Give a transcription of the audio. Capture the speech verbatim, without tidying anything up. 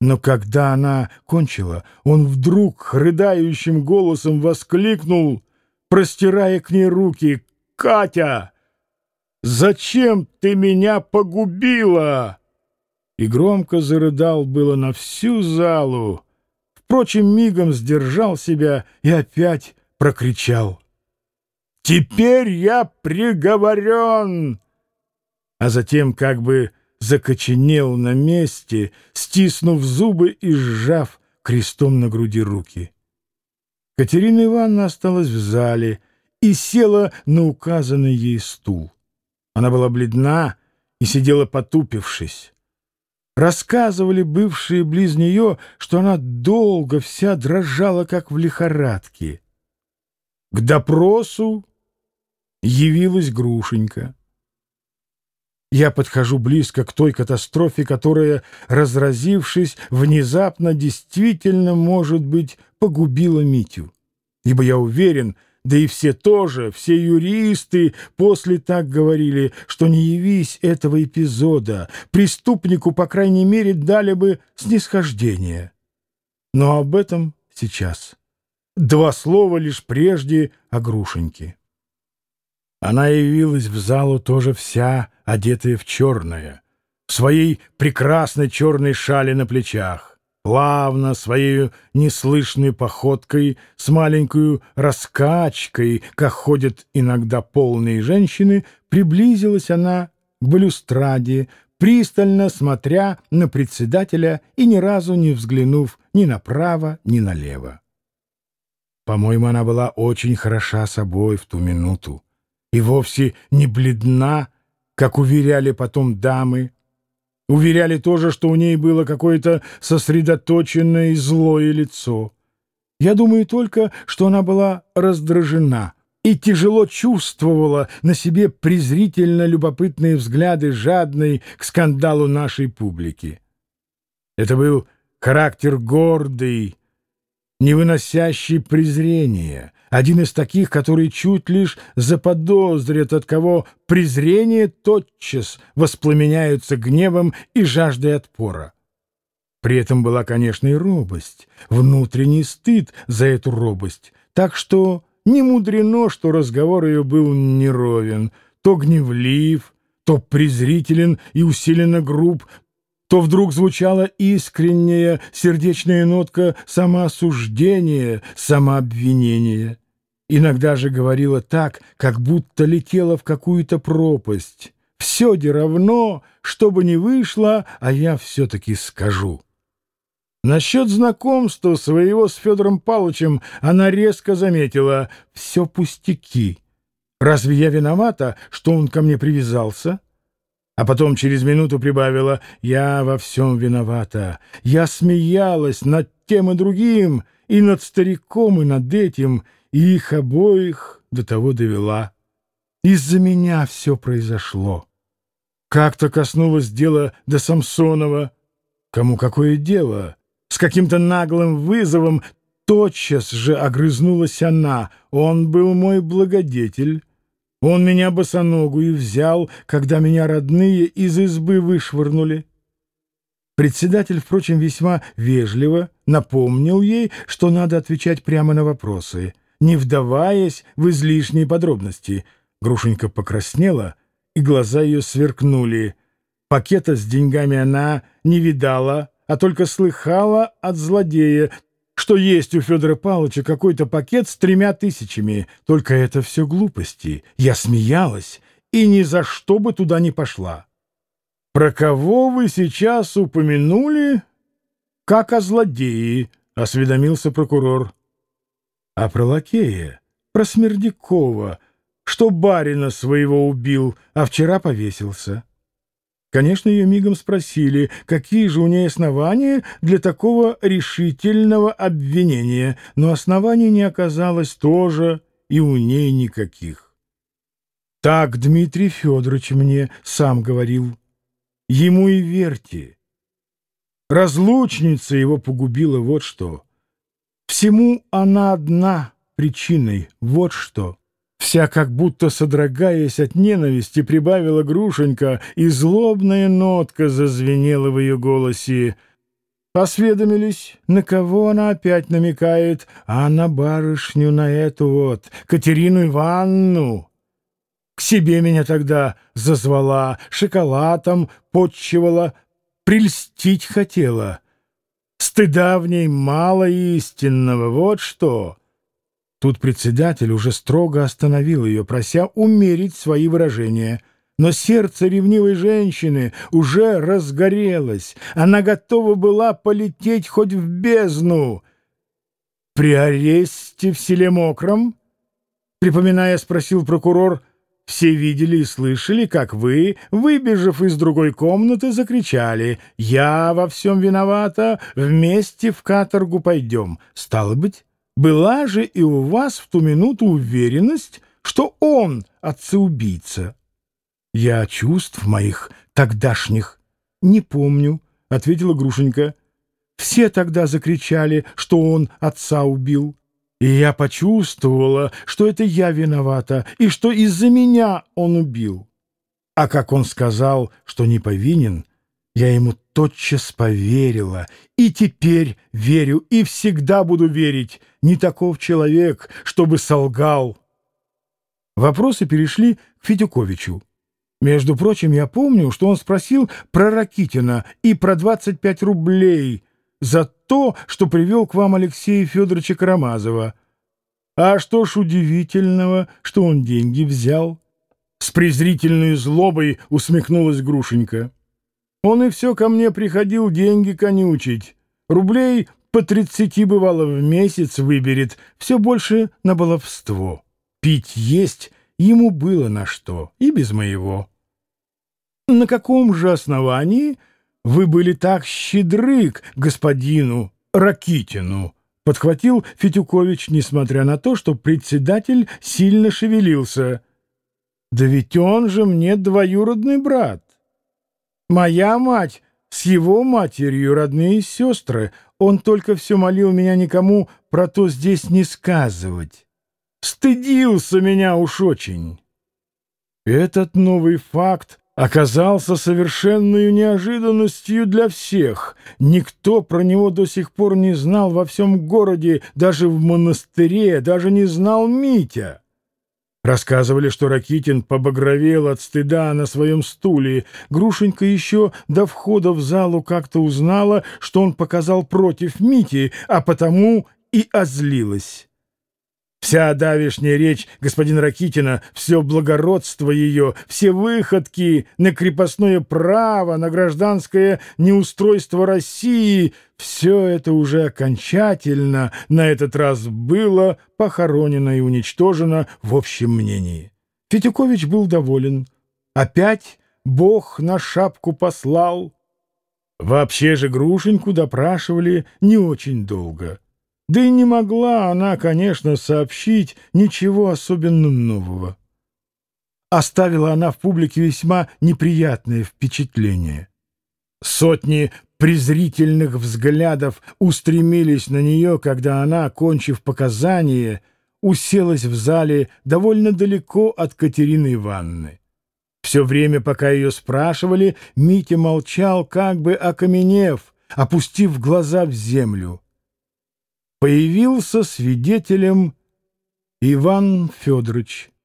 Но когда она кончила, он вдруг рыдающим голосом воскликнул, простирая к ней руки: «Катя, зачем ты меня погубила?» И громко зарыдал было на всю залу. Впрочем, мигом сдержал себя и опять прокричал: «Теперь я приговорен!» А затем как бы закоченел на месте, стиснув зубы и сжав крестом на груди руки. Катерина Ивановна осталась в зале и села на указанный ей стул. Она была бледна и сидела потупившись. Рассказывали бывшие близ нее, что она долго вся дрожала, как в лихорадке. К допросу явилась Грушенька. Я подхожу близко к той катастрофе, которая, разразившись внезапно, действительно, может быть, погубила Митю. Ибо я уверен, да и все тоже, все юристы после так говорили, что не явись этого эпизода, преступнику, по крайней мере, дали бы снисхождение. Но об этом сейчас. Два слова лишь прежде о Грушеньке. Она явилась в залу тоже вся одетая в черное, в своей прекрасной черной шали на плечах. Плавно, своей неслышной походкой, с маленькой раскачкой, как ходят иногда полные женщины, приблизилась она к балюстраде, пристально смотря на председателя и ни разу не взглянув ни направо, ни налево. По-моему, она была очень хороша собой в ту минуту и вовсе не бледна, как уверяли потом дамы. Уверяли тоже, что у ней было какое-то сосредоточенное и злое лицо. Я думаю только, что она была раздражена и тяжело чувствовала на себе презрительно любопытные взгляды жадной к скандалу нашей публики. Это был характер гордый, не выносящий презрения, один из таких, которые чуть лишь заподозрят, от кого презрение тотчас воспламеняются гневом и жаждой отпора. При этом была, конечно, и робость, внутренний стыд за эту робость, так что не мудрено, что разговор ее был неровен, то гневлив, то презрителен и усиленно груб, то вдруг звучала искренняя сердечная нотка самоосуждения, самообвинения. Иногда же говорила так, как будто летела в какую-то пропасть. «Все де равно, что бы ни вышло, а я все-таки скажу». Насчет знакомства своего с Федором Павловичем она резко заметила: «Все пустяки. Разве я виновата, что он ко мне привязался?» А потом через минуту прибавила: «Я во всем виновата. Я смеялась над тем и другим, и над стариком, и над этим, и их обоих до того довела. Из-за меня все произошло. Как-то коснулось дела до Самсонова. Кому какое дело? С каким-то наглым вызовом тотчас же огрызнулась она. Он был мой благодетель. Он меня босоногую взял, когда меня родные из избы вышвырнули». Председатель, впрочем, весьма вежливо напомнил ей, что надо отвечать прямо на вопросы, не вдаваясь в излишние подробности. Грушенька покраснела, и глаза ее сверкнули. Пакета с деньгами она не видала, а только слыхала от злодея, что есть у Федора Павловича какой-то пакет с тремя тысячами. Только это все глупости. Я смеялась и ни за что бы туда не пошла. «Про кого вы сейчас упомянули?» «Как о злодее», — осведомился прокурор. «А про лакея, про Смердякова, что барина своего убил, а вчера повесился». Конечно, ее мигом спросили, какие же у ней основания для такого решительного обвинения, но оснований не оказалось тоже и у ней никаких. «Так Дмитрий Федорович мне сам говорил. Ему и верьте. Разлучница его погубила, вот что. Всему она одна причиной, вот что». Вся как будто содрогаясь от ненависти, прибавила Грушенька, и злобная нотка зазвенела в ее голосе. Осведомились, на кого она опять намекает, а на барышню, на эту вот, Катерину Ивановну. К себе меня тогда зазвала, шоколадом подчивала, прельстить хотела. Стыда в ней мало истинного, вот что. Тут председатель уже строго остановил ее, прося умерить свои выражения. Но сердце ревнивой женщины уже разгорелось. Она готова была полететь хоть в бездну. «При аресте в селе Мокром?» Припоминая, спросил прокурор. «Все видели и слышали, как вы, выбежав из другой комнаты, закричали: „Я во всем виновата, вместе в каторгу пойдем“. Стало быть, была же и у вас в ту минуту уверенность, что он отца-убийца?» «Я чувств моих тогдашних не помню», — ответила Грушенька. «Все тогда закричали, что он отца убил. И я почувствовала, что это я виновата, и что из-за меня он убил. А как он сказал, что не повинен, я ему тотчас поверила, и теперь верю, и всегда буду верить. Не таков человек, чтобы солгал». Вопросы перешли к Федюковичу. Между прочим, я помню, что он спросил про Ракитина и про двадцать пять рублей за то, что привел к вам Алексея Федоровича Карамазова. А что ж удивительного, что он деньги взял? С презрительной злобой усмехнулась Грушенька. Он и все ко мне приходил деньги конючить. Рублей по тридцати, бывало, в месяц выберет, все больше на баловство. Пить есть ему было на что, и без моего. На каком же основании вы были так щедры к господину Ракитину? Подхватил Федюкович, несмотря на то, что председатель сильно шевелился. Да ведь он же мне двоюродный брат. Моя мать с его матерью родные сестры. Он только все молил меня никому про то здесь не сказывать. Стыдился меня уж очень. Этот новый факт оказался совершенной неожиданностью для всех. Никто про него до сих пор не знал во всем городе, даже в монастыре, даже не знал Митя. Рассказывали, что Ракитин побагровел от стыда на своем стуле. Грушенька еще до входа в залу как-то узнала, что он показал против Мити, а потому и озлилась. Вся давешняя речь господина Ракитина, все благородство ее, все выходки на крепостное право, на гражданское неустройство России — все это уже окончательно на этот раз было похоронено и уничтожено в общем мнении. Федюкович был доволен. Опять Бог на шапку послал. Вообще же Грушеньку допрашивали не очень долго. Да и не могла она, конечно, сообщить ничего особенно нового. Оставила она в публике весьма неприятное впечатление. Сотни презрительных взглядов устремились на нее, когда она, окончив показания, уселась в зале довольно далеко от Катерины Ивановны. Все время, пока ее спрашивали, Митя молчал, как бы окаменев, опустив глаза в землю. Появился свидетелем Иван Федорович.